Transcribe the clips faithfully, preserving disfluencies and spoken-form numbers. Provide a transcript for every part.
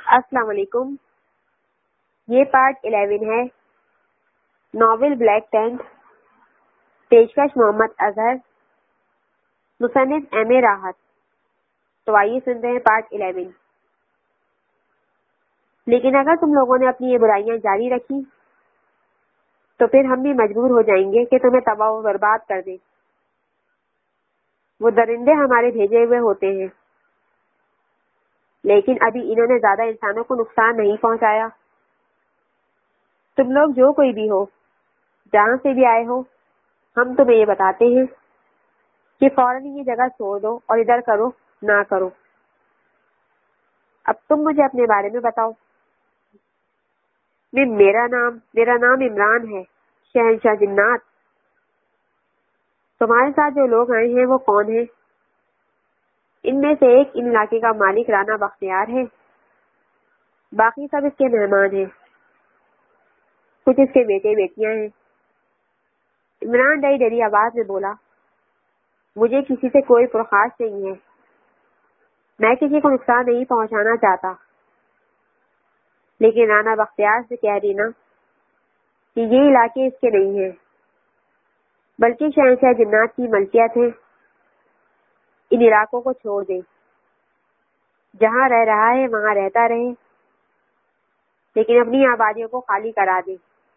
السلام علیکم. یہ پارٹ الیون ہے ناول بلیک ٹینٹ. پیشکش محمد اظہر. مصنف ایم اے راحت. تو آئیے سنتے ہیں پارٹ الیون. لیکن اگر تم لوگوں نے اپنی یہ برائیاں جاری رکھی تو پھر ہم بھی مجبور ہو جائیں گے کہ تمہیں تباہ و برباد کر دیں. وہ درندے ہمارے بھیجے ہوئے ہوتے ہیں، لیکن ابھی انہوں نے زیادہ انسانوں کو نقصان نہیں پہنچایا. تم لوگ جو کوئی بھی ہو، جہاں سے بھی آئے ہو، ہم تمہیں یہ بتاتے ہیں کہ فوراً یہ جگہ چھوڑ دو اور ادھر کرو نہ کرو. اب تم مجھے اپنے بارے میں بتاؤ. میں میرا نام میرا نام عمران ہے، شہنشاہ جنات. تمہارے ساتھ جو لوگ آئے ہیں وہ کون ہیں؟ ان میں سے ایک ان علاقے کا مالک رانا بختیار ہے، باقی سب اس کے مہمان ہیں، کچھ اس کے بیٹے بیٹیاں ہیں. عمران ڈری ڈری آواز میں بولا، مجھے کسی سے کوئی پرخاش نہیں ہے، میں کسی کو نقصان نہیں پہنچانا چاہتا. لیکن رانا بختیار سے کہہ دینا کہ یہ علاقے اس کے نہیں ہیں، بلکہ شہنشاہ جنات کی ملکیت ہے. ان علاقوں کو چھوڑ دے، جہاں رہ رہا ہے وہاں رہتا رہے، لیکن اپنی آبادیوں کو خالی کرا دے.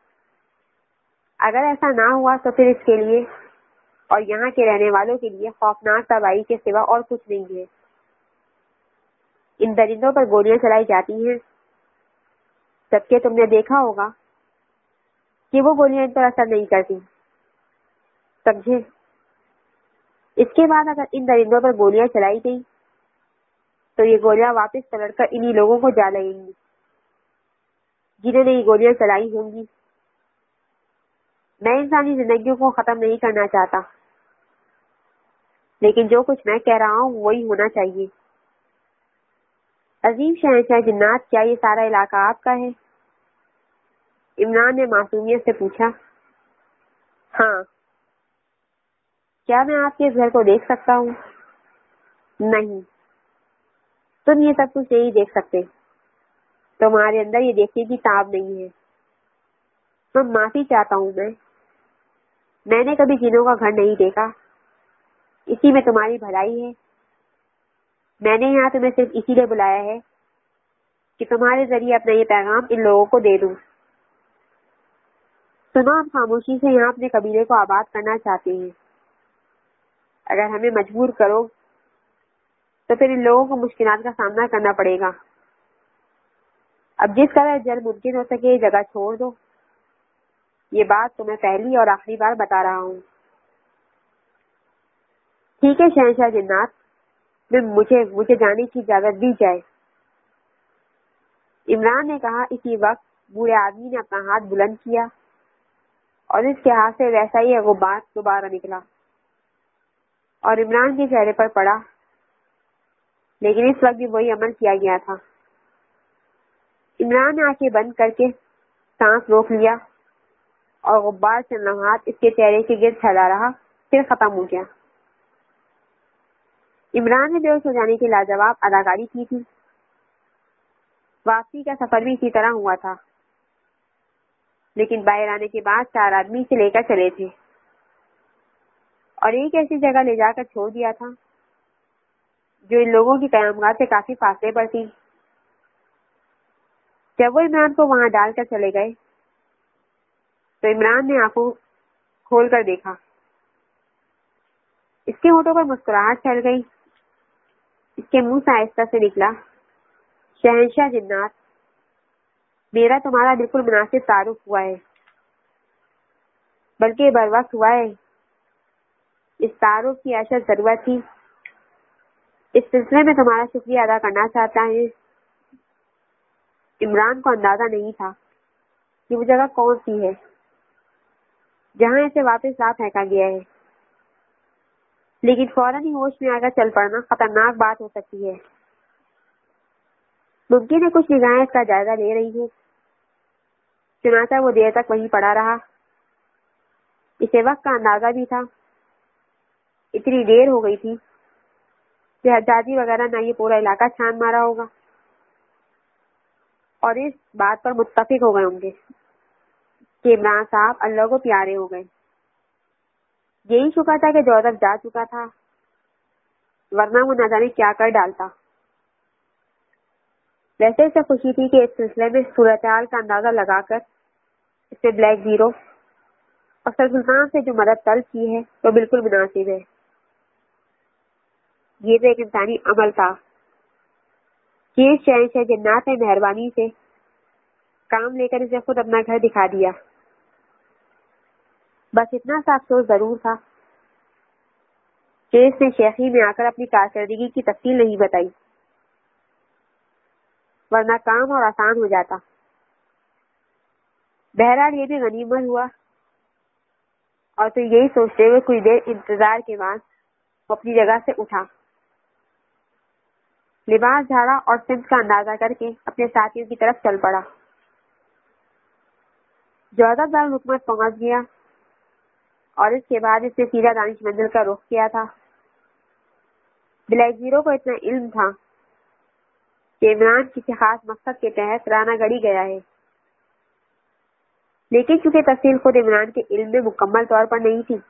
اگر ایسا نہ ہوا تو پھر اس کے لیے اور یہاں کے رہنے والوں کے لیے خوفناک تباہی کے سوا اور کچھ نہیں ہے. ان درندوں پر گولیاں چلائی جاتی ہیں، جبکہ تم نے دیکھا ہوگا کہ وہ گولیاں ان پر اثر نہیں کرتی. سمجھے؟ اس کے بعد اگر ان درندوں پر گولیاں چلائی گئی تو یہ گولیاں واپس پلٹ کر انہی لوگوں کو جا لگیں گی جنہوں نے یہ گولیاں چلائی ہوں گی. میں انسانی زندگیوں کو ختم نہیں کرنا چاہتا، لیکن جو کچھ میں کہہ رہا ہوں وہی ہونا چاہیے. عظیم شہنشاہ جنات، کیا یہ سارا علاقہ آپ کا ہے؟ عمران نے معصومیت سے پوچھا. ہاں. کیا میں آپ کے اس گھر کو دیکھ سکتا ہوں؟ نہیں، تم یہ سب کچھ نہیں دیکھ سکتے. تمہارے اندر یہ دیکھنے کی تاب نہیں ہے. میں معافی چاہتا ہوں. میں میں نے کبھی جنوں کا گھر نہیں دیکھا. اسی میں تمہاری بھلائی ہے. میں نے یہاں تمہیں صرف اسی لیے بلایا ہے کہ تمہارے ذریعے اپنا یہ پیغام ان لوگوں کو دے دوں. سنو، ہم خاموشی سے یہاں اپنے قبیلے کو آباد کرنا چاہتے ہیں. اگر ہمیں مجبور کرو تو پھر ان لوگوں کو مشکلات کا سامنا کرنا پڑے گا. اب جس قدر جلد ممکن ہو سکے یہ جگہ چھوڑ دو. یہ بات تو میں پہلی اور آخری بار بتا رہا ہوں. ٹھیک ہے شہنشاہ جنات، میں مجھے مجھے جانے کی اجازت دی جائے. عمران نے کہا. اسی وقت بوڑھے آدمی نے اپنا ہاتھ بلند کیا اور اس کے ہاتھ سے ویسا ہی غبار دوبارہ نکلا اور عمران کے چہرے پر پڑا، لیکن اس وقت بھی وہی عمل کیا گیا تھا. عمران نے آنکھیں بند کر کے سانس روک لیا اور غبار چند لمحات اس کے چہرے کے گرد پھیلا رہا، پھر ختم ہو گیا. عمران نے بے ہوش ہو جانے کی لاجواب اداکاری کی تھی. واپسی کا سفر بھی اسی طرح ہوا تھا، لیکن باہر آنے کے بعد چار آدمی اسے لے کر چلے تھے اور ایک ایسی جگہ لے جا کر چھوڑ دیا تھا جو ان لوگوں کی قیامگاہ سے کافی فاصلے پر تھی. جب وہ عمران کو وہاں ڈال کر چلے گئے تو عمران نے آنکھوں کھول کر دیکھا. اس کے ہونٹوں پر مسکراہٹ پھیل گئی. اس کے منہ سے آہستہ سے نکلا، شہنشاہ جنات، میرا تمہارا بالکل مناسب تعارف ہوا ہے، بلکہ بر وقت ہوا ہے. اس تعارف کی اشد ضرورت تھی. اس سلسلے میں تمہارا شکریہ ادا کرنا چاہتا ہے. عمران کو اندازہ نہیں تھا کہ وہ جگہ کون سی ہے جہاں اسے واپس لا پھینکا گیا ہے، لیکن فوراً ہی ہوش میں آ کر چل پڑنا خطرناک بات ہو سکتی ہے. ممکن ہے کچھ نگاہیں اس کا جائزہ لے رہی ہیں. چنانچہ وہ دیر تک وہیں پڑا رہا. اسے وقت کا اندازہ بھی تھا. اتنی دیر ہو گئی تھی کہ حجاجی وغیرہ نہ یہ پورا علاقہ چھان مارا ہوگا. اور اس بات پر متفق ہو گئے ہوں گے کہ عمران صاحب اللہ کو پیارے ہو گئے. یہی شکر تھا کہ جوزف جا چکا تھا، ورنہ وہ نہ جانے کیا کر ڈالتا. ویسے اسے خوشی تھی کہ اس سلسلے میں صورتحال کا اندازہ لگا کر اس نے بلیک زیرو اور سر سلطان سے جو مدد طلب کی ہے وہ بالکل مناسب ہے. یہ تو ایک انسانی عمل تھا کہ اس شہنشاہ جنات نے مہربانی سے کام لے کر اسے خود اپنا گھر دکھا دیا. بس اتنا سا افسوس ضرور تھا کہ اس نے شیخی میں آ کر اپنی کارکردگی کی تفصیل نہیں بتائی، ورنہ کام اور آسان ہو جاتا. بہرحال یہ بھی غنیمت ہوا، اور تو یہی سوچتے ہوئے کچھ دیر انتظار کے بعد وہ اپنی جگہ سے اٹھا، لباس جھاڑا اور سمت کا اندازہ کر کے اپنے ساتھیوں کی طرف چل پڑا. جوزف دارالحکومت پہنچ گیا اور اس کے بعد اس نے سیدھا دانش منزل کا رخ کیا تھا. بلیک زیرو کو اتنا علم تھا کہ عمران کسی خاص مقصد کے تحت رانا گڑھی گیا ہے، لیکن چونکہ تفصیل خود عمران کے علم میں مکمل طور پر نہیں تھی،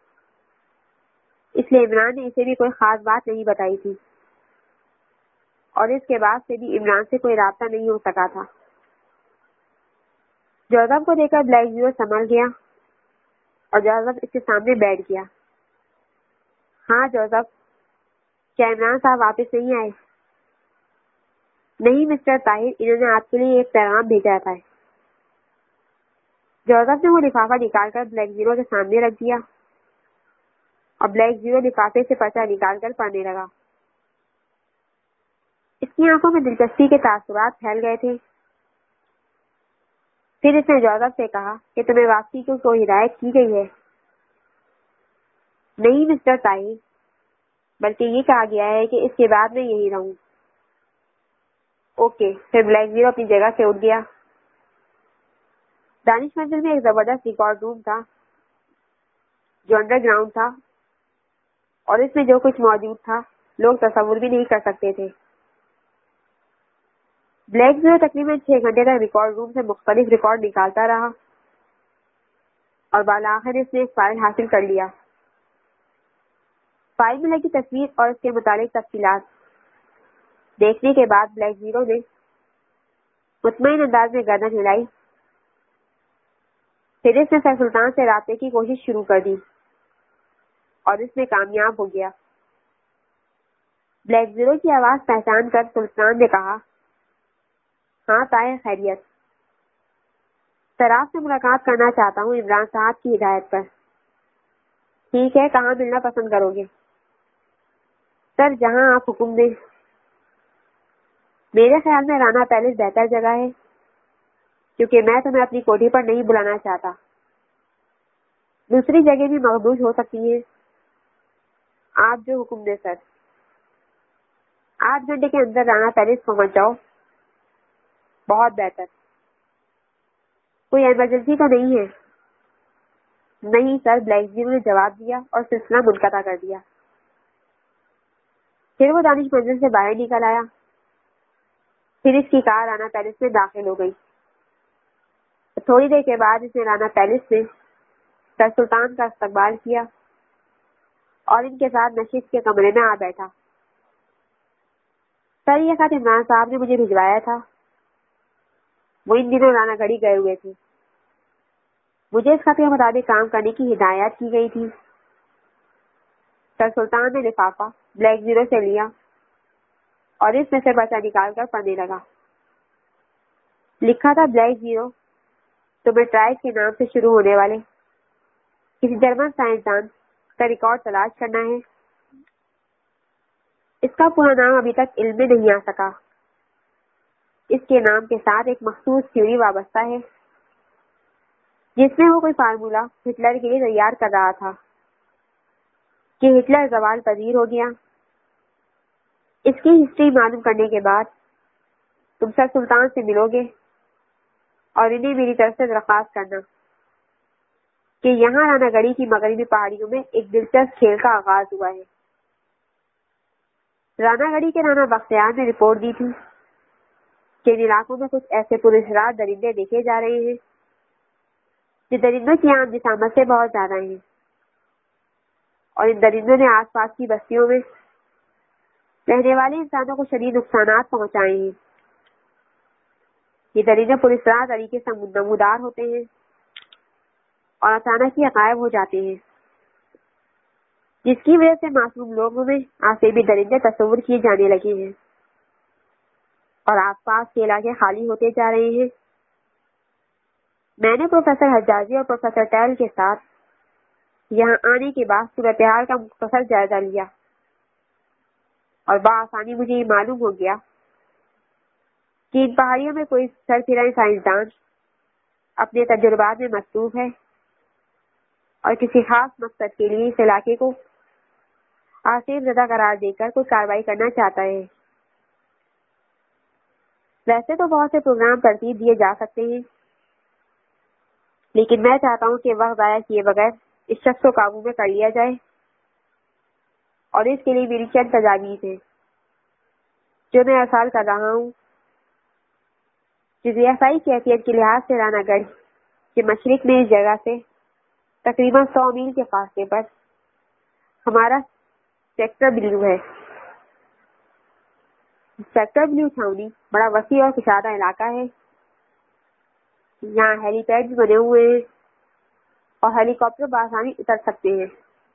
اس لیے عمران نے اسے بھی کوئی خاص بات نہیں بتائی تھی، اور اس کے بعد سے بھی عمران سے کوئی رابطہ نہیں ہو سکا تھا. جوزف کو دیکھ کر بلیک زیرو سنبھل گیا اور جوزف اس کے سامنے بیٹھ گیا. ہاں جوزف، کیا عمران صاحب واپس نہیں آئے؟ نہیں مسٹر طاہر، انہوں نے آپ کے لیے ایک پیغام بھیجا تھا. جوزف نے وہ لفافہ نکال کر بلیک زیرو کے سامنے رکھ دیا اور بلیک زیرو لفافے سے پرچہ نکال کر پڑھنے لگا. اس کی آنکھوں میں دلچسپی کے تاثرات پھیل گئے تھے. پھر اس نے جوزف سے کہا کہ تمہیں واپسی کو کوئی ہدایت کی گئی ہے؟ نہیں مسٹر طاہر، بلکہ یہ کہا گیا ہے کہ اس کے بعد میں یہی رہوں. اوکے. پھر بلیک زیرو اپنی جگہ سے اٹھ گیا. دانش منزل میں ایک زبردست ریکارڈ روم تھا جو انڈر گراؤنڈ تھا، اور اس میں جو کچھ موجود تھا لوگ تصور بھی نہیں کر سکتے تھے. بلیک زیرو تقریباً چھ گھنٹے تک ریکارڈ روم سے مختلف ریکارڈ نکالتا رہا اور بالآخر اس نے ایک فائل حاصل کر لیا. فائل میں لگی تصویر اور اس کے متعلق تفصیلات دیکھنے کے بعد بلیک زیرو نے مطمئن انداز میں گردن ہلائی. پھر اس نے سر سلطان سے رابطے کی کوشش شروع کر دی اور اس میں کامیاب ہو گیا. بلیک زیرو کی آواز پہچان کر سلطان نے کہا، ہاں طاہر، خیریت؟ سر آپ سے ملاقات کرنا چاہتا ہوں عمران صاحب کی ہدایت پر. ٹھیک ہے، کہاں ملنا پسند کرو گے؟ سر جہاں آپ حکم دیں. میرے خیال میں رانا پیلس بہتر جگہ ہے، کیونکہ میں تمہیں اپنی کوٹھی پر نہیں بلانا چاہتا. دوسری جگہ بھی مقبول ہو سکتی ہیں. آپ جو حکم دیں سر. آٹھ گھنٹے کے اندر رانا پیلس پہنچ جاؤ. بہت بہتر. کوئی ایمرجنسی تو نہیں ہے؟ نہیں سر، بلیک زیرو نے جواب دیا اور سلسلہ منقطع کر دیا. پھر وہ دانش منزل سے باہر نکل آیا. پھر اس کی کار رانا پیلس میں داخل ہو گئی. تھوڑی دیر کے بعد اس نے رانا پیلس میں سر سلطان کا استقبال کیا اور ان کے ساتھ نشست کے کمرے میں آ بیٹھا. سر یہ خط عمران صاحب نے مجھے بھجوایا تھا. وہ ان دنوں رانا گڑھی گئے ہوئے تھے. مجھے اس خط کے مطابق کام کرنے کی ہدایت کی گئی تھی. سر سلطان نے لفافہ بلیک زیرو سے لیا اور اس میں سے پرچہ نکال کر پڑھنے لگا. لکھا تھا، بلیک زیرو، تمہیں ٹرائس کے نام سے شروع ہونے والے کسی جرمن سائنسدان کا ریکارڈ تلاش کرنا ہے. اس کا پورا نام ابھی تک علم میں نہیں آ سکا. اس کے نام کے ساتھ ایک مخصوص تھیوری وابستہ ہے جس میں وہ کوئی فارمولہ ہٹلر کے لیے تیار کر رہا تھا کہ ہٹلر زوال پذیر ہو گیا. اس کی ہسٹری معلوم کرنے کے بعد تم سر سلطان سے ملو گے اور انہیں میری طرف سے درخواست کرنا کہ یہاں رانا گڑھی کی مغربی پہاڑیوں میں ایک دلچسپ کھیل کا آغاز ہوا ہے. رانا گڑھی کے رانا بختیار نے رپورٹ دی تھی کہ ان علاقوں میں کچھ ایسے پراسرار درندے دیکھے جا رہے ہیں جو درندوں کی عام جسامت سے بہت زیادہ ہیں، اور ان درندوں نے آس پاس کی بستیوں میں رہنے والے انسانوں کو شدید نقصانات پہنچائے ہیں۔ یہ درندے پراسرار طریقے سے نمودار ہوتے ہیں اور اچانک ہی غائب ہو جاتے ہیں، جس کی وجہ سے معصوم لوگوں میں آسیبی درندے تصور کیے جانے لگے ہیں اور آس پاس کے علاقے خالی ہوتے جا رہے ہیں۔ میں نے پروفیسر حجازی اور پروفیسر ٹیل کے ساتھ یہاں آنے کے بعد صورتحال کا مختصر جائزہ لیا اور بآسانی مجھے یہ معلوم ہو گیا کہ ان پہاڑیوں میں کوئی سرفراز سائنسدان اپنے تجربات میں مصروف ہے اور کسی خاص مقصد کے لیے اس علاقے کو آسیب زدہ قرار دے کر کوئی کارروائی کرنا چاہتا ہے۔ ویسے تو بہت سے پروگرام ترتیب دیے جا سکتے ہیں، لیکن میں چاہتا ہوں کہ وقت ضائع کیے بغیر اس شخص کو قابو میں کر لیا جائے، اور اس کے لیے میری چند تجاویز ہیں جو میں ارسال کر رہا ہوں۔ جغرافیائی کیفیت کے لحاظ سے رانا گڑھ کے مشرق میں اس جگہ سے تقریباً سو میل کے فاصلے پر ہمارا سیکٹر بلیو ہے۔ سیکٹر بلیو چھاؤنی بڑا وسیع اور کشادہ علاقہ ہے۔ یہاں ہیلی پیڈز بنے ہوئے ہیں اور ہیلی کاپٹر بآسانی اتر سکتے ہیں۔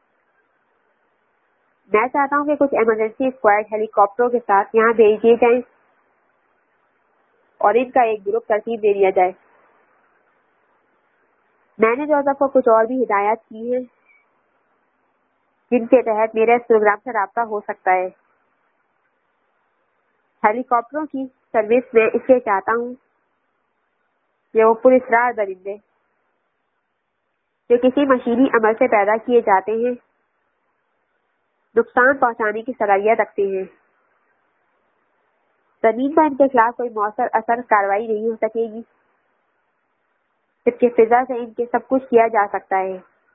میں چاہتا ہوں کہ کچھ ایمرجنسی اسکواڈ ہیلی کاپٹروں کے ساتھ یہاں بھیج دیے جائیں اور ان کا ایک گروپ ترتیب دے دیا جائے۔ میں نے جوزف کو کچھ اور بھی ہدایات کی ہیں جن کے تحت میرے اس پروگرام سے رابطہ ہو سکتا ہے۔ ہیلی کاپٹروں کی سروس میں اس لیے چاہتا ہوں کہ وہ پراسرار درندے جو کسی مشینی عمل سے پیدا کیے جاتے ہیں نقصان پہنچانے کی صلاحیت رکھتے ہیں۔ زمین پر ان کے خلاف کوئی مؤثر اثر کارروائی نہیں ہو سکے گی، جبکہ فضا سے ان کے سب کچھ کیا جا سکتا ہے۔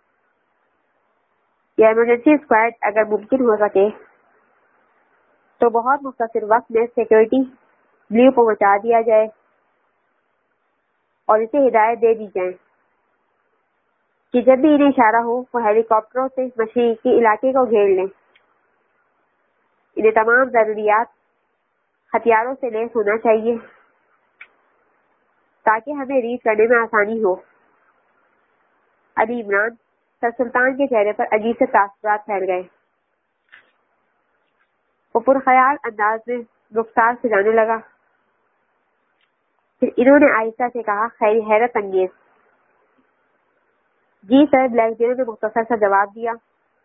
یہ ایمرجنسی اسکواڈ اگر ممکن ہو سکے تو بہت مختصر وقت میں سیکورٹی بلیو پہنچا دیا جائے اور اسے ہدایت دے دی جائے کہ جب بھی انہیں اشارہ ہو وہ ہیلی کاپٹروں سے مشرقی علاقے کو گھیر لیں۔ انہیں تمام ضروریات ہتھیاروں سے لیس ہونا چاہیے تاکہ ہمیں ریڈ کرنے میں آسانی ہو۔ علی عمران، سر سلطان کے چہرے پر عجیب سے تاثرات پھیل گئے۔ وہ پرخیال انداز میں رخسار سجانے لگا۔ پھر انہوں نے آہستہ سے کہا، خیر حیرت انگیز۔ جی سر، بلیک زیرو نے مختصر سا جواب دیا۔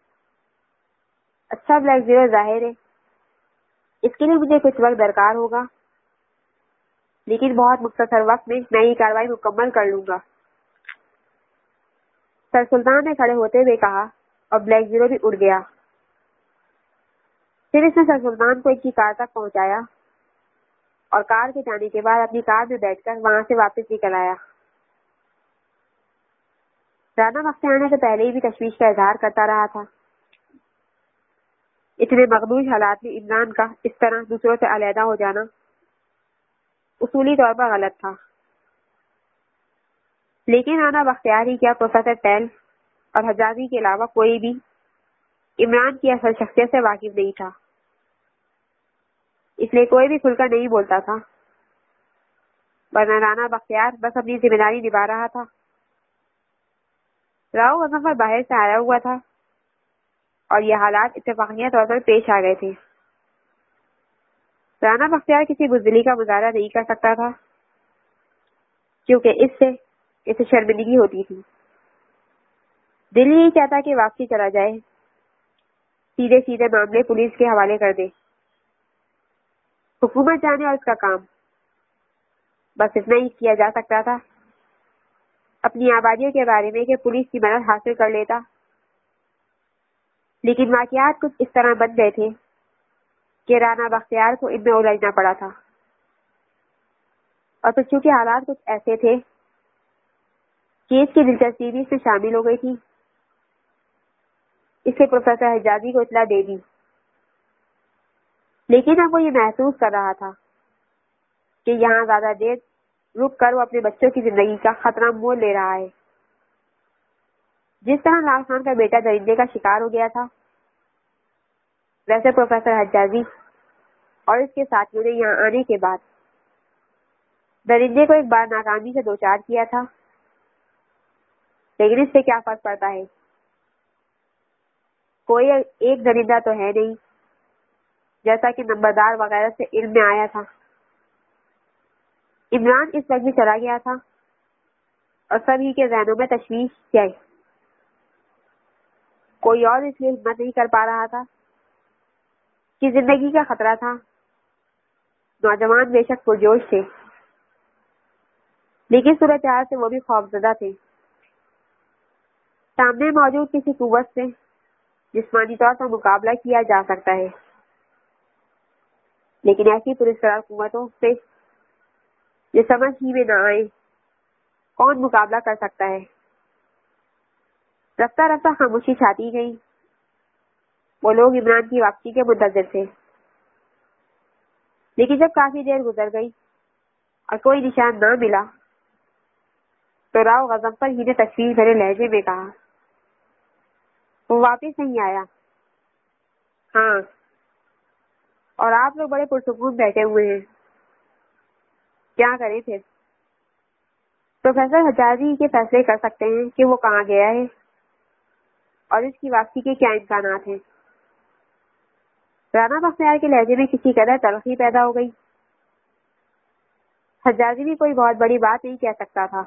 اچھا بلیک زیرو، ظاہر ہے اس کے لیے مجھے کچھ وقت درکار ہوگا، لیکن بہت مختصر وقت میں میں یہ کارروائی مکمل کر لوں گا۔ سر سلطان نے کھڑے ہوتے ہوئے کہا اور بلیک زیرو بھی اڑ گیا۔ پھر اس نے سر سلطان کو ایک کی کار تک پہنچایا اور کار کے جانے کے بعد اپنی کار میں بیٹھ کر وہاں سے واپس نکل آیا۔ رانا بختیار نے تو پہلے ہی بھی تشویش کا اظہار کرتا رہا تھا۔ اتنے مخدوش حالات میں عمران کا اس طرح دوسروں سے علیحدہ ہو جانا اصولی طور پر غلط تھا، لیکن رانا بختیار ہی کیا پروفیسر ٹیل اور حجازی کے علاوہ کوئی بھی عمران کی اصل شخصیت سے واقف نہیں تھا، اس لیے کوئی بھی کھل کر نہیں بولتا تھا، ورنہ رانا بختیار بس اپنی ذمہ داری نبھا رہا تھا۔ راؤ غضنفر باہر سے آیا ہوا تھا اور یہ حالات اتفاقیہ طور پر پیش آ گئے تھے۔ رانا بختیار کسی بزدلی کا مظاہرہ نہیں کر سکتا تھا کیونکہ اس سے اسے شرمندگی ہوتی تھی۔ دل یہی چاہتا کہ واپسی چلا جائے، سیدھے سیدھے معاملے پولیس کے حوالے کر دے۔ حکومت جانے اور اس کا کام، بس اتنا ہی کیا جا سکتا تھا۔ اپنی آبادیوں کے بارے میں کہ پولیس کی مدد حاصل کر لیتا، لیکن واقعات کچھ اس طرح بن گئے تھے کہ رانا بختیار کو ان میں الجھنا پڑا تھا، اور پھر چونکہ حالات کچھ ایسے تھے کہ اس کی دلچسپی بھی اس میں شامل ہو گئی تھی، اس نے پروفیسر حجازی کو اطلاع دے دی، لیکن اب وہ یہ محسوس کر رہا تھا کہ یہاں زیادہ دیر رک کر وہ اپنے بچوں کی زندگی کا خطرہ مول لے رہا ہے۔ جس طرح لال خان کا بیٹا درندے کا شکار ہو گیا تھا، ویسے پروفیسر حجازی اور اس کے ساتھیوں نے یہاں آنے کے بعد درندے کو ایک بار ناکامی سے دوچار کیا تھا، لیکن اس سے کیا فرق پڑتا ہے؟ کوئی ایک درندہ تو ہے نہیں، جیسا کہ نمبردار وغیرہ سے علم میں آیا تھا۔ عمران اس وقت بھی چلا گیا تھا اور سبھی کے ذہنوں میں تشویش ہے۔ کوئی اور اس لیے ہمت نہیں کر پا رہا تھا کہ زندگی کا خطرہ تھا۔ نوجوان بے شک پرجوش تھے، لیکن صورتحال سے وہ بھی خوفزدہ تھے۔ سامنے موجود کسی قوت سے جسمانی طور پر مقابلہ کیا جا سکتا ہے، لیکن ایسی پراسرار قوتوں سے یہ سمجھ ہی میں نہ آئے کون مقابلہ کر سکتا ہے۔ رفتہ رفتہ خاموشی چھاتی گئی۔ وہ لوگ عمران کی واپسی کے منتظر تھے، لیکن جب کافی دیر گزر گئی اور کوئی نشان نہ ملا تو راؤ غضنفر ہی نے تشویش بھرے لہجے میں کہا، وہ واپس نہیں آیا؟ ہاں، اور آپ لوگ بڑے پرسکون بیٹھے ہوئے ہیں، کیا کریں پھر؟ پروفیسر حجازی کے فیصلے کر سکتے ہیں کہ وہ کہاں گیا ہے اور اس کی واپسی کے کیا امکانات ہیں۔ رانا بختیار کے لہجے میں کسی قدر تلخی پیدا ہو گئی۔ حجازی بھی کوئی بہت بڑی بات نہیں کہہ سکتا تھا،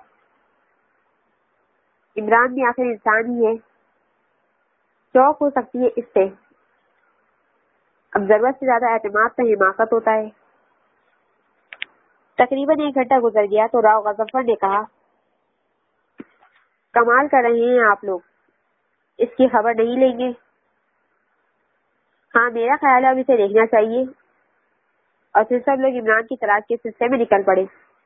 عمران بھی آخر انسان ہی ہے، چوک ہو سکتی ہے اس سے، اب ضرورت سے زیادہ اعتماد تو حماقت ہوتا ہے۔ تقریباً ایک گھنٹہ گزر گیا تو راؤ غضنفر نے کہا، کمال کر رہے ہیں آپ لوگ، اس کی خبر نہیں لیں گے؟ ہاں، میرا خیال ہے اب اسے دیکھنا چاہیے۔ اور پھر سب لوگ عمران کی تلاش کے سلسلے میں نکل پڑے۔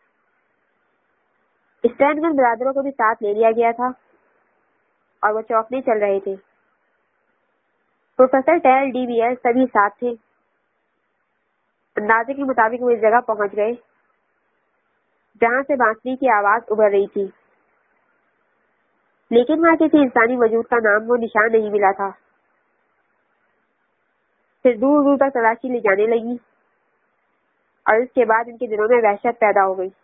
اسٹینگن برادروں کو بھی ساتھ لے لیا گیا تھا اور وہ چوکنے چل رہے تھے۔ Professor Tell D B L سبھی ساتھ تھے۔ اندازے کے مطابق وہ اس جگہ پہنچ گئے جہاں سے بانسری کی آواز ابھر رہی تھی، لیکن وہاں کسی انسانی وجود کا نام وہ نشان نہیں ملا تھا۔ پھر دور دور تک تلاشی لی جانے لگی اور اس کے بعد ان کے دلوں میں وحشت پیدا ہو گئی۔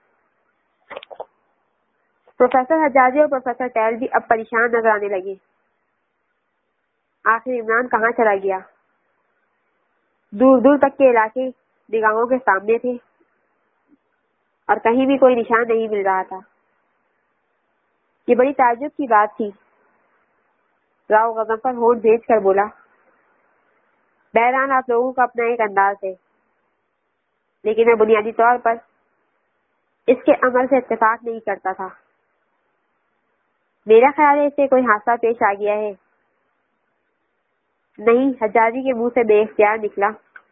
پروفیسر حجازی اور پروفیسر ٹیل بھی اب پریشان نظر آنے لگے۔ آخر عمران کہاں چلا گیا؟ دور دور تک کے علاقے نگاہوں کے سامنے تھے اور کہیں بھی کوئی نشان نہیں مل رہا تھا۔ یہ بڑی تعجب کی بات تھی۔ راؤ غضنفر ہونٹ بھیج کر بولا، بہرحال آپ لوگوں کا اپنا ایک انداز ہے، لیکن میں بنیادی طور پر اس کے عمل سے اتفاق نہیں کرتا تھا۔ میرا خیال ہے اس سے کوئی حادثہ پیش آ گیا ہے۔ نہیں، حجازی کے منہ سے بے اختیار نکلا،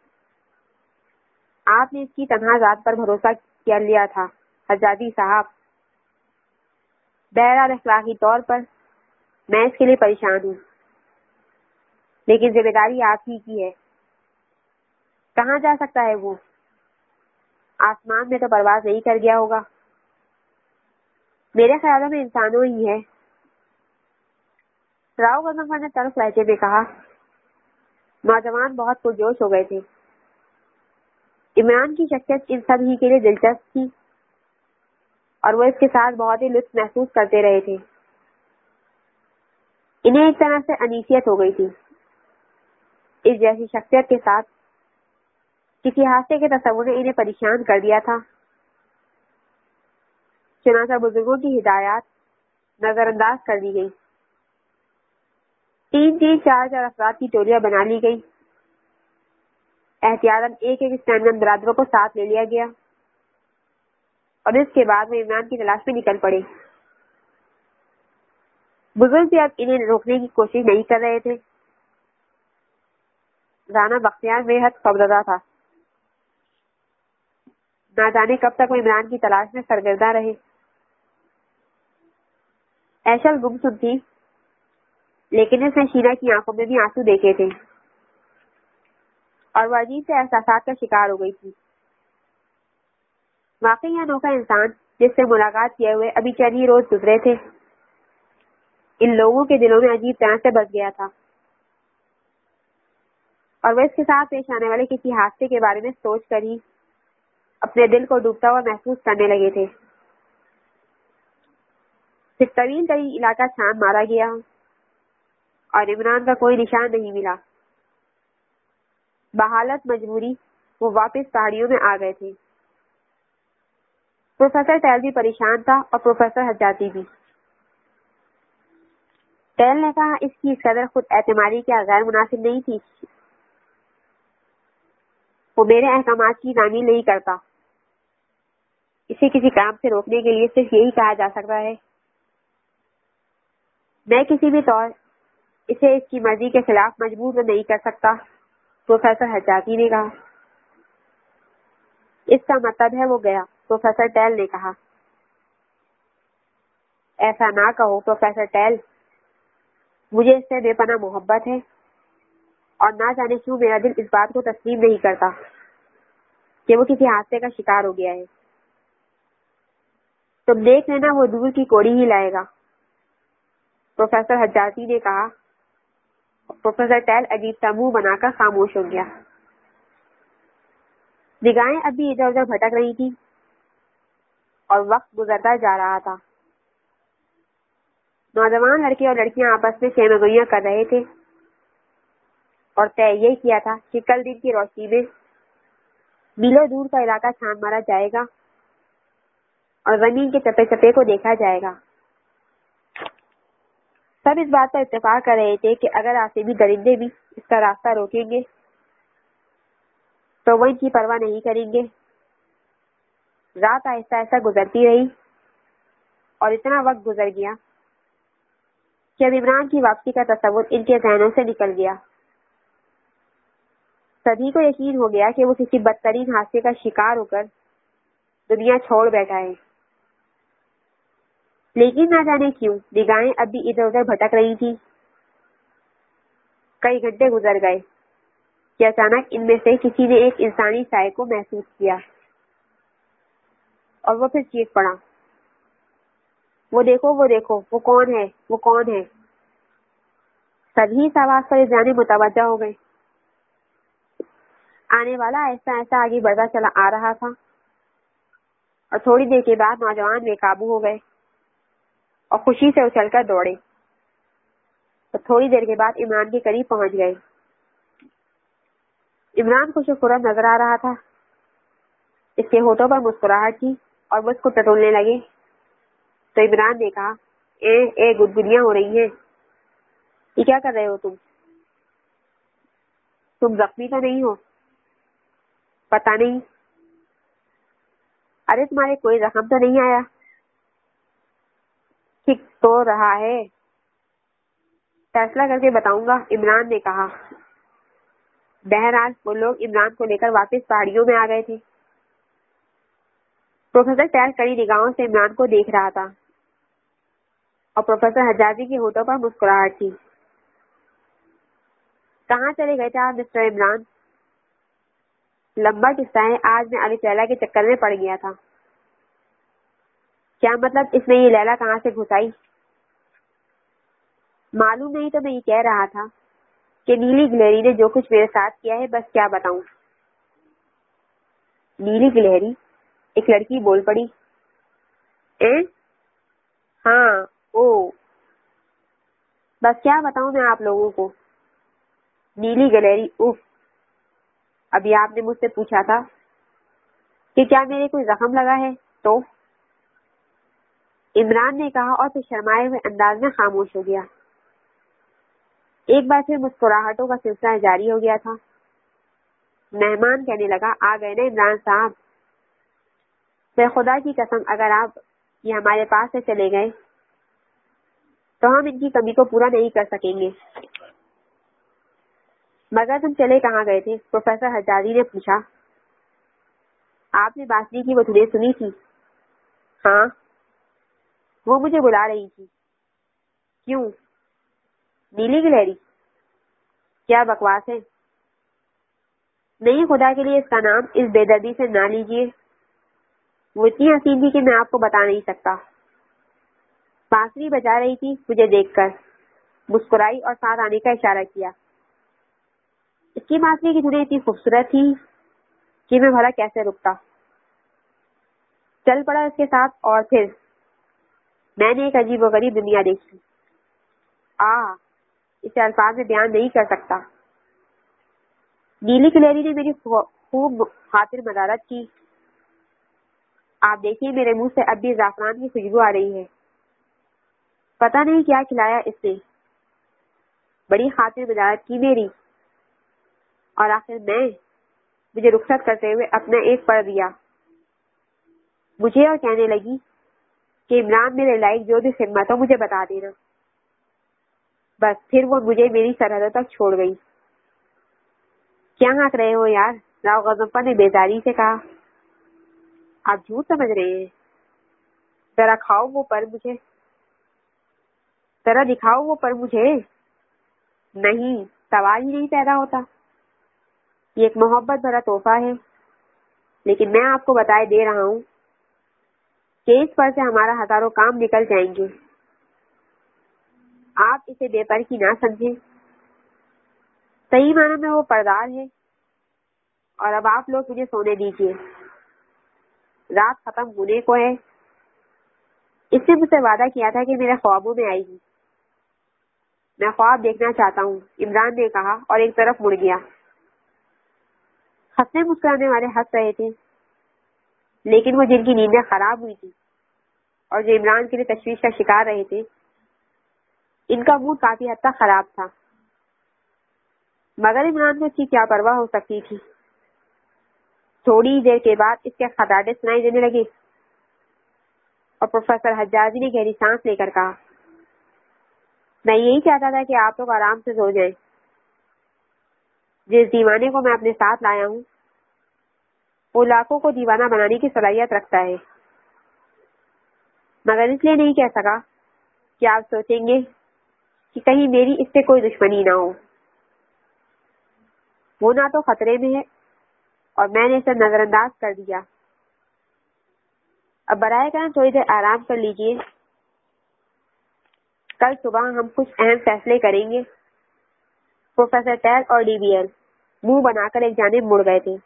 آپ نے اس کی تنہا ذات پر بھروسہ کر لیا تھا حجازی صاحب۔ بہرحال اخلاقی طور پر میں اس کے لیے پریشان ہوں، لیکن ذمہ داری آپ ہی کی ہے۔ کہاں جا سکتا ہے وہ؟ آسمان میں تو پرواز نہیں کر گیا ہوگا؟ میرے خیالوں میں انسانوں ہی ہے۔ راؤ غضنفر نے تلخ لہجے میں کہا۔ نوجوان بہت پرجوش ہو گئے تھے۔ عمران کی شخصیت ان سب ہی کے لیے دلچسپ تھی اور وہ اس کے ساتھ بہت ہی لطف محسوس کرتے رہے تھے۔ انہیں ایک طرح سے انیسیت ہو گئی تھی۔ اس جیسی شخصیت کے ساتھ کسی حادثے کے تصور نے انہیں پریشان کر دیا تھا۔ چنانچہ بزرگوں کی ہدایات نظر انداز کر دی گئی۔ تین تین چار چار افراد کی ٹولیاں بنا لی گئی۔ احتیاطاً ایک ایک اسٹینگن برادروں کو ساتھ لے لیا گیا اور اس کے بعد وہ عمران کی تلاش میں نکل پڑے۔ بزرگ بھی اب انہیں روکنے کی کوشش نہیں کر رہے تھے۔ رانا بختیار بے حد خوفزدہ تھا، نہ جانے کب تک وہ عمران کی تلاش میں سرگرداں رہے۔ ایشل گمسم تھی، لیکن اس نے شینا کی آنکھوں میں بھی آنسو دیکھے تھے اور وہ عجیب سے احساسات کا شکار ہو گئی تھی۔ واقعی یہ انوکھا انسان جس سے ملاقات کیے ہوئے ابھی چند ہی روز گزرے تھے ان لوگوں کے دلوں میں عجیب طرح سے بس گیا تھا، اور وہ اس کے ساتھ پیش آنے والے کسی حادثے کے بارے میں سوچ کر ہی اپنے دل کو ڈوبتا ہوا محسوس کرنے لگے تھے۔ پھر طویل طویل علاقہ چھان مارا گیا اور عمران کا کوئی نشان نہیں ملا۔ بحالت مجبوری وہ واپس پہاڑیوں میں آ گئے تھے۔ پروفیسر ٹیل بھی پریشان تھا اور پروفیسر حجاتی بھی۔ ٹیل نے کہا اس کی اس قدر خود اعتمادی کیا غیر مناسب نہیں تھی؟ وہ میرے احکامات کی تعمیل نہیں کرتا۔ اسے کسی کام سے روکنے کے لیے صرف یہی کہا جا سکتا ہے۔ میں کسی بھی طور اسے اس کی مرضی کے خلاف مجبور تو نہیں کر سکتا، پروفیسر حجاتی نے کہا۔ اس کا مطلب ہے وہ گیا، پروفیسر ٹیل نے کہا۔ ایسا نہ کہو پروفیسر ٹیل، مجھے اس سے بے پناہ محبت ہے اور نہ جانے کیوں میرا دل اس بات کو تسلیم نہیں کرتا کہ وہ کسی حادثے کا شکار ہو گیا ہے۔ تم دیکھ لینا وہ دور کی کوڑی ہی لائے گا، پروفیسر حجاتی نے کہا۔ پروفیسر ٹیل عجیب سا منہ بنا کر خاموش ہو گیا۔ نگاہیں اب بھی ادھر ادھر بھٹک رہی تھی اور وقت گزرتا جا رہا تھا۔ نوجوان لڑکے اور لڑکیاں آپس میں خیمہ گوئیاں کر رہے تھے اور طے یہ کیا تھا کہ کل دن کی روشنی میں میلوں دور کا علاقہ چھان مارا جائے گا اور زمین کے چپے چپے کو دیکھا جائے گا۔ سب اس بات پر اتفاق کر رہے تھے کہ اگر آسیبی درندے بھی اس کا راستہ روکیں گے تو وہ ان کی پرواہ نہیں کریں گے۔ رات آہستہ آہستہ گزرتی رہی اور اتنا وقت گزر گیا کہ اب عمران کی واپسی کا تصور ان کے ذہنوں سے نکل گیا۔ سبھی کو یقین ہو گیا کہ وہ کسی بدترین حادثے کا شکار ہو کر دنیا چھوڑ بیٹھا ہے، لیکن نہ جانے کیوں نگاہیں اب بھی ادھر ادھر بھٹک رہی تھی۔ کئی گھنٹے گزر گئے کہ اچانک ان میں سے کسی نے ایک انسانی سائے کو محسوس کیا اور وہ پھر چیخ پڑا، وہ دیکھو وہ دیکھو وہ کون ہے وہ کون ہے۔ سبھی اس آواز پر اس جانب متوجہ ہو گئے۔ آنے والا آہستہ آہستہ آگے بڑھتا چلا آ رہا تھا اور تھوڑی دیر کے بعد نوجوان بے قابو ہو گئے اور خوشی سے اچھل کر دوڑے اور تھوڑی دیر کے بعد عمران کے قریب پہنچ گئے۔ عمران خوش و خرم نظر آ رہا تھا۔ اس کے ہونٹوں پر مسکراہٹ تھی اور وہ اس کو ٹٹولنے لگے تو عمران نے کہا، اے اے گدگدیاں ہو رہی ہیں، یہ کیا کر رہے ہو تم؟ تم زخمی تو نہیں ہو؟ پتہ نہیں۔ ارے تمہارے کوئی زخم تو نہیں آیا؟ ٹھیک تو رہا ہے، فیصلہ کر کے بتاؤں گا، عمران نے کہا۔ بہرحال وہ لوگ عمران کو لے کر واپس پہاڑیوں میں آ گئے تھے۔ پروفیسر ٹیل کڑی نگاہوں سے عمران کو دیکھ رہا تھا اور پروفیسر حجازی کے ہونٹوں پر مسکراہٹ تھی۔ کہاں چلے گئے تھے آپ مسٹر عمران؟ لمبا قصہ ہے، آج میں علی لیلا کے چکر میں پڑ گیا تھا۔ کیا مطلب اس میں یہ لیلا کہاں سے گھس آئی؟ معلوم نہیں تو میں یہ کہہ رہا تھا کہ نیلی گلہری نے جو کچھ میرے ساتھ کیا ہے بس کیا بتاؤں۔ نیلی گلہری؟ ایک لڑکی بول پڑی۔ اے؟ ہاں، او، بس کیا بتاؤں میں آپ لوگوں کو۔ نیلی گلہری، اف۔ ابھی آپ نے مجھ سے پوچھا تھا کہ کیا میرے کوئی زخم لگا ہے تو؟ عمران نے کہا اور پھر شرمائے ہوئے انداز میں خاموش ہو گیا۔ ایک بار پھر مسکراہٹوں کا سلسلہ جاری ہو گیا تھا۔ مہمان کہنے لگا، آ گئے نا عمران صاحب؟ پھر خدا کی قسم اگر آپ یہ ہمارے پاس سے چلے گئے تو ہم ان کی کمی کو پورا نہیں کر سکیں گے۔ مگر تم چلے کہاں گئے تھے؟ پروفیسر حجازی نے پوچھا۔ آپ نے باسری کی وہ دھنیں سنی تھی؟ ہاں، وہ مجھے بلا رہی تھی۔ کیوں؟ نیلی گلہری؟ کیا بکواس ہے۔ نہیں، خدا کے لیے اس کا نام اس بے دردی سے نہ لیجیے۔ وہ اتنی حسین تھی کہ میں آپ کو بتا نہیں سکتا. بانسری بجا رہی تھی. مجھے دیکھ کر مسکرائی اور ساتھ آنے کا اشارہ کیا. اس کی بانسری کی دھنیں اتنی خوبصورت تھی کہ میں بھلا کیسے رکتا. چل پڑا اس کے ساتھ اور پھر میں نے ایک عجیب و غریب دنیا دیکھی. آ اسے الفاظ میں بیان نہیں کر سکتا. نیلی کلیری نے میری خوب خاطر مدارت کی. آپ دیکھیے میرے منہ سے اب بھی زعفران کی خوشبو آ رہی ہے. پتہ نہیں کیا کھلایا اس نے. بڑی خاطر مدارت کی میری. اور آخر میں مجھے رخصت کرتے ہوئے اپنا ایک پڑھ دیا مجھے اور کہنے لگی کہ عمران میرے لائق جو بھی خدمت ہو مجھے بتا دینا. بس پھر وہ مجھے میری سرحدوں تک چھوڑ گئی. کیا ہنس رہے ہو یار؟ راؤ غضنفر نے بیزاری سے کہا. آپ جھوٹ سمجھ رہے ہیں. ذرا کھاؤ وہ پر مجھے. ذرا دکھاؤ وہ پر مجھے. نہیں، سوال ہی نہیں پیدا ہوتا. یہ ایک محبت بھرا تحفہ ہے، لیکن میں آپ کو بتائے دے رہا ہوں کہ اس پر سے ہمارا ہزاروں کام نکل جائیں گے. آپ اسے بے پر کی نہ سمجھیں. صحیح معنی میں وہ پردار ہے. اور اب آپ لوگ مجھے سونے دیجیے. رات ختم ہونے کو ہے. اس نے مجھ سے وعدہ کیا تھا کہ میرے خوابوں میں آئے گی. میں خواب دیکھنا چاہتا ہوں، عمران نے کہا اور ایک طرف مڑ گیا. ہنسنے مسکرانے والے ہنس رہے تھے، لیکن وہ جن کی نیندیں خراب ہوئی تھی اور جو عمران کے لیے تشویش کا شکار رہے تھے، ان کا موڈ کافی حد تک خراب تھا. مگر عمران کو اس کی کیا پرواہ ہو سکتی تھی. تھوڑی دیر کے بعد اس کے خطاطے سنائی دینے لگے اور پروفیسر حجازی نے گہری سانس لے کر کہا، میں یہی چاہتا تھا کہ آپ لوگ آرام سے سو جائیں. جس دیوانے کو میں اپنے ساتھ لایا ہوں وہ لاکھوں کو دیوانہ بنانے کی صلاحیت رکھتا ہے. مگر اس لیے نہیں کہہ سکا کہ آپ سوچیں گے کہ کہیں میری اس سے کوئی دشمنی نہ ہو. وہ نہ تو خطرے میں ہے اور میں نے اسے نظر انداز کر دیا. اب برائے کرم تھوڑی دیر آرام کر لیجیے. کل صبح ہم کچھ اہم فیصلے کریں گے. پروفیسر ٹیل اور ڈی بی ایل منہ بنا کر ایک جانب مڑ گئے تھے.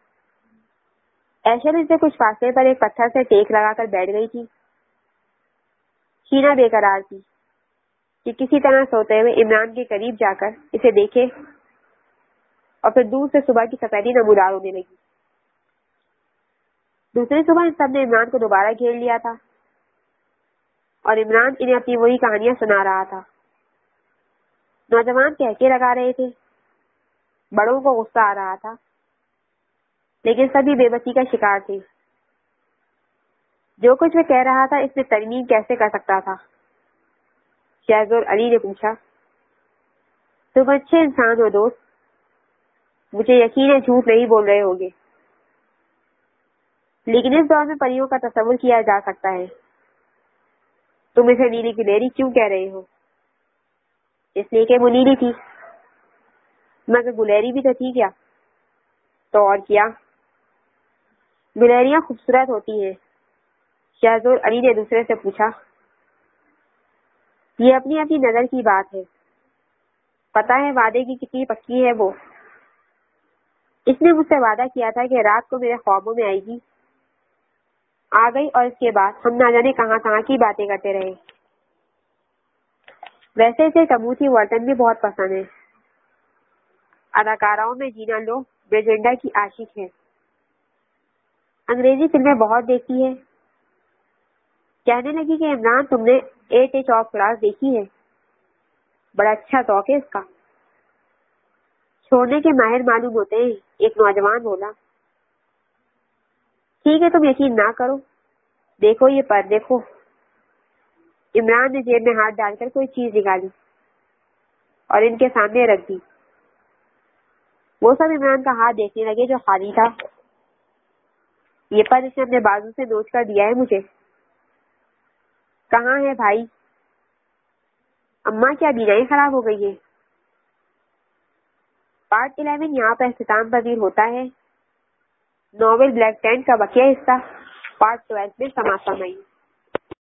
ایشر سے کچھ فاصلے پر ایک پتھر سے ٹیک لگا کر بیٹھ گئی تھی. شینا بے قرار تھی کہ کسی طرح سوتے ہوئے عمران کے قریب جا کر اسے دیکھے اور پھر دور سے صبح کی سفیدی نمودار ہونے لگی. دوسری صبح ان سب نے عمران کو دوبارہ گھیر لیا تھا اور عمران انہیں اپنی وہی کہانیاں سنا رہا تھا. نوجوان کہکے لگا رہے تھے. بڑوں کو غصہ آ رہا تھا، لیکن سبھی بے بسی کا شکار تھے. جو کچھ وہ کہہ رہا تھا اس میں ترمیم کیسے کر سکتا تھا؟ شہزور علی نے پوچھا. تم اچھے انسان ہو دوست. مجھے یقین ہے جھوٹ نہیں بول رہے ہوگے، لیکن اس دور میں پریوں کا تصور کیا جا سکتا ہے. تم اسے نیلی گلیری کیوں کہہ رہے ہو؟ اس لیے کہ وہ نیلی تھی. مگر گلیری بھی تو تھی کیا؟ تو اور کیا؟ گلیریاں خوبصورت ہوتی ہیں. شہزور علی نے دوسرے سے پوچھا. یہ اپنی اپنی نظر کی بات ہے. پتہ ہے وعدے کی کتنی پکی ہے وہ. اس نے مجھ سے وعدہ کیا تھا کہ رات کو میرے خوابوں میں آئے گی. آ گئی اور اس کے بعد ہم نہ جانے کہاں کہاں کی باتیں کرتے رہے. ویسے اسے کبوتری ورتن بھی بہت پسند ہے. اداکاراؤں میں جینا لو بریجنڈا کی عاشق ہے. انگریزی فلمیں بہت دیکھی ہے. کہنے لگی کہ عمران تم نے ایٹ ایچ آف کلاس دیکھی ہے. بڑا اچھا ذوق ہے اس کا. چھوڑنے کے ماہر معلوم ہوتے ہیں. ایک نوجوان بولا. ٹھیک ہے تم یقین نہ کرو. دیکھو یہ پر دیکھو. عمران نے جیب میں ہاتھ ڈال کر کوئی چیز نکالی اور ان کے سامنے رکھ دی. وہ سب عمران کا ہاتھ دیکھنے لگے جو خالی تھا. یہ پر اس نے اپنے بازو سے نوچ کر دیا ہے مجھے. کہاں ہے بھائی؟ اماں کیا بینائی خراب ہو گئی ہے؟ پارٹ الیون یہاں پر اختتام پذیر ہوتا ہے. ناول بلیک ٹینٹ کا بقیہ حصہ پارٹ ٹویلو میں سماعت فرمائیے۔